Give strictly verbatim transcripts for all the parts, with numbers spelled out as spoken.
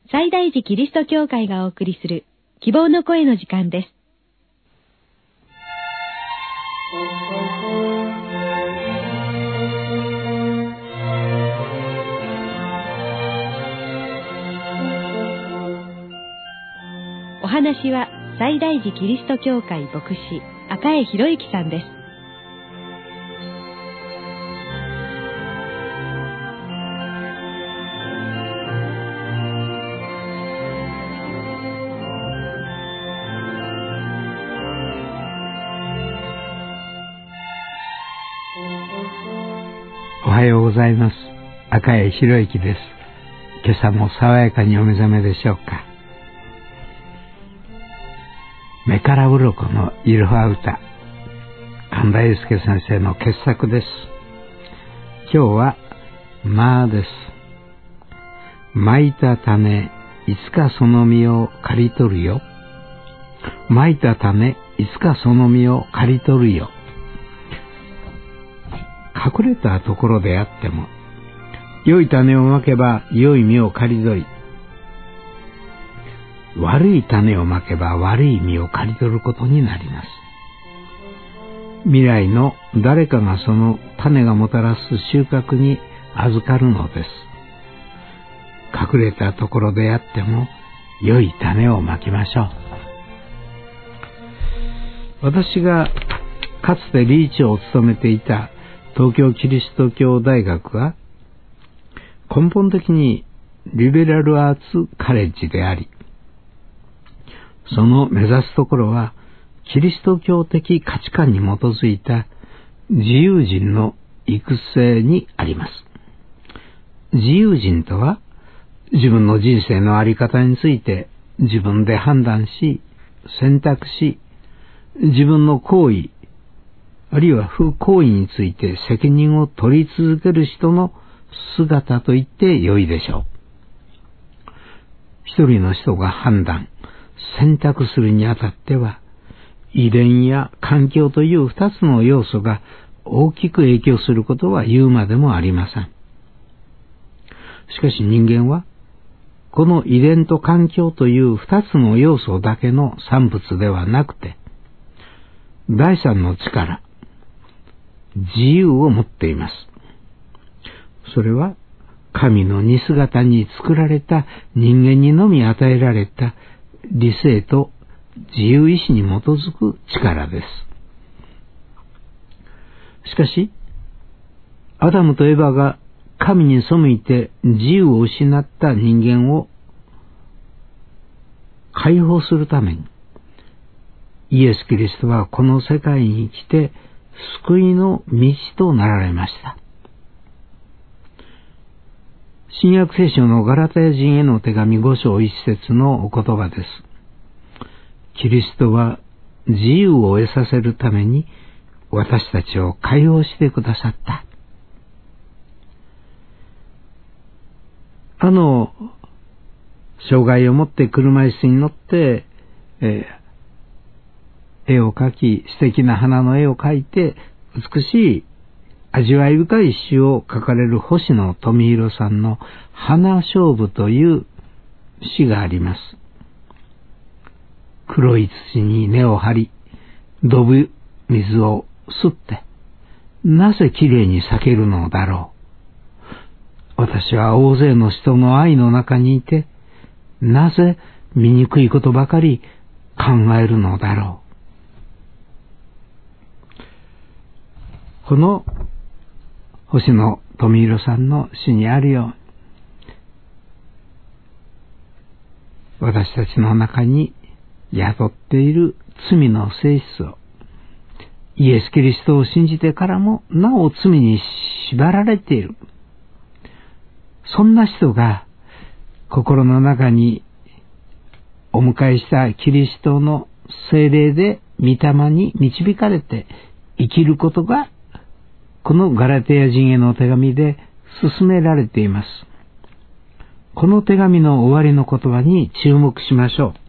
西大寺キリスト教会がお送りする希望の声の時間です。お話は西大寺キリスト教会牧師赤江博之さんです。 おはようございます。赤江博之です。今朝も爽やかにお目覚めでしょうか。目から鱗のいろは歌、神田英介先生の傑作です。今日はまあです。まいた種いつかその実を刈り取るよ。まいた種いつかその実を刈り取るよ。隠れたところであっても、良い種をまけば良い実を刈り取り、悪い種をまけば悪い実を刈り取ることになります。未来の誰かがその種がもたらす収穫に預かるのです。隠れたところであっても良い種をまきましょう。私がかつて理事長を務めていた東京キリスト教大学は根本的にリベラルアーツカレッジであり、その目指すところはキリスト教的価値観に基づいた自由人の育成にあります。自由人とは、自分の人生の在り方について自分で判断し、選択し、自分の行為あるいは不行為について責任を取り続ける人の姿と言ってよいでしょう。一人の人が判断、選択するにあたっては、遺伝や環境という二つの要素が大きく影響することは言うまでもありません。しかし人間は、この遺伝と環境という二つの要素だけの産物ではなくて、第三の力、自由を持っています。それは神の似姿に作られた人間にのみ与えられた理性と自由意志に基づく力です。しかし、アダムとエバが神に背いて自由を失った人間を解放するために、イエス・キリストはこの世界に来て救いの道となられました。新約聖書のガラテヤ人への手紙ご章一節のお言葉です。キリストは自由を得させるために私たちを解放してくださった。あの、障害を持って車椅子に乗って、えー絵を描き、素敵な花の絵を描いて、美しい味わい深い詩を書かれる星野富弘さんの花勝負という詩があります。黒い土に根を張り、ドブ水を吸って、なぜきれいに咲けるのだろう。私は大勢の人の愛の中にいて、なぜ醜いことばかり考えるのだろう。この星野富弘さんの詩にあるように、私たちの中に宿っている罪の性質を、イエス・キリストを信じてからもなお罪に縛られている、そんな人が心の中にお迎えしたキリストの聖霊で御霊に導かれて生きることが、このガラテヤ人への手紙で進められています。この手紙の終わりの言葉に注目しましょ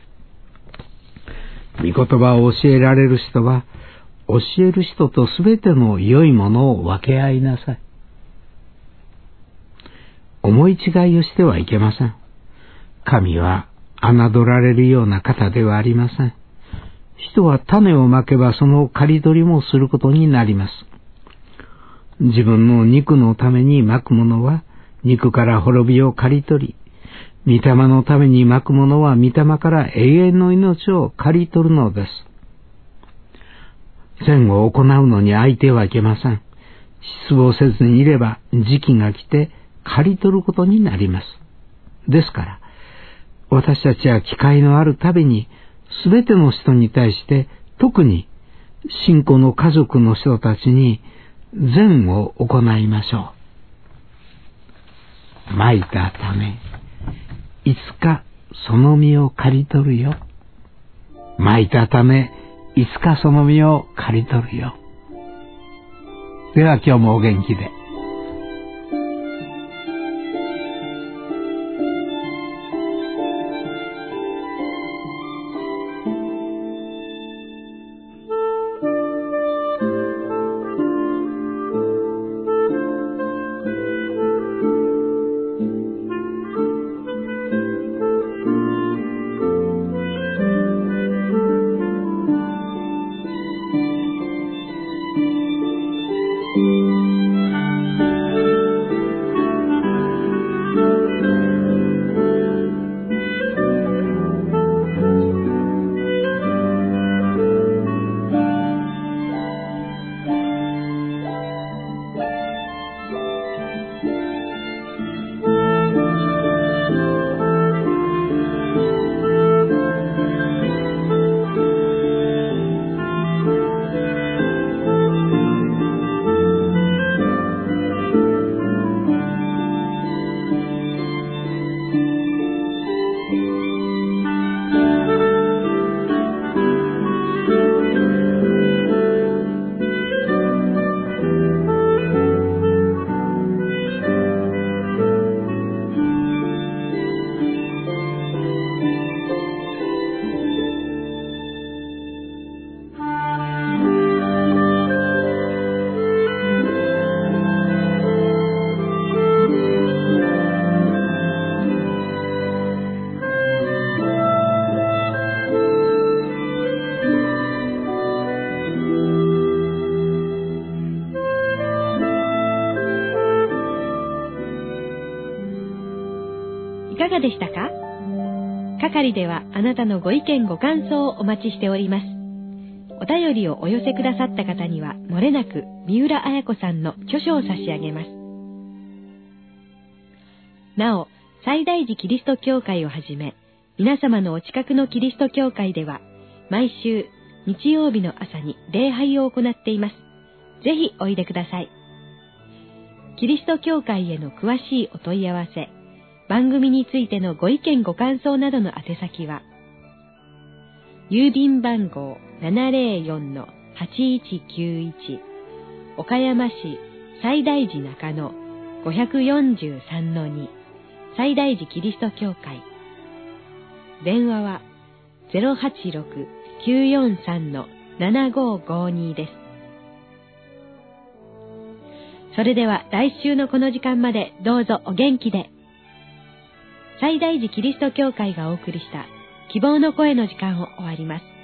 う。御言葉を教えられる人は、教える人とすべての良いものを分け合いなさい。思い違いをしてはいけません。 神は侮られるような方ではありません。人は種をまけばその刈り取りもすることになります。自分の肉のためにまくものは肉から滅びを刈り取り、御霊のためにまくものは御霊から永遠の命を刈り取るのです。善を行うのに相手はいけません。失望せずにいれば時期が来て刈り取ることになります。ですから、私たちは機会のあるたびに、すべての人に対して、特に信仰の家族の人たちに善を行いましょう。まいた種、いつかその実を刈り取るよ。まいた種、いつかその実を刈り取るよ。では今日もお元気で。 いかがでしたか？係ではあなたのご意見ご感想をお待ちしております。お便りをお寄せくださった方にはもれなく三浦綾子さんの著書を差し上げます。なお、西大寺キリスト教会をはじめ、皆様のお近くのキリスト教会では、毎週日曜日の朝に礼拝を行っています。ぜひおいでください。キリスト教会への詳しいお問い合わせ、番組についてのご意見ご感想などの宛先は、郵便番号 ななぜろよんのはちいちきゅういち 岡山市西大寺中野 ごひゃくよんじゅうさんのに 西大寺キリスト教会。電話は ゼロはちろく きゅうよんさん ななごごに です。それでは来週のこの時間までどうぞお元気で。西大寺キリスト教会がお送りした希望の声の時間を終わります。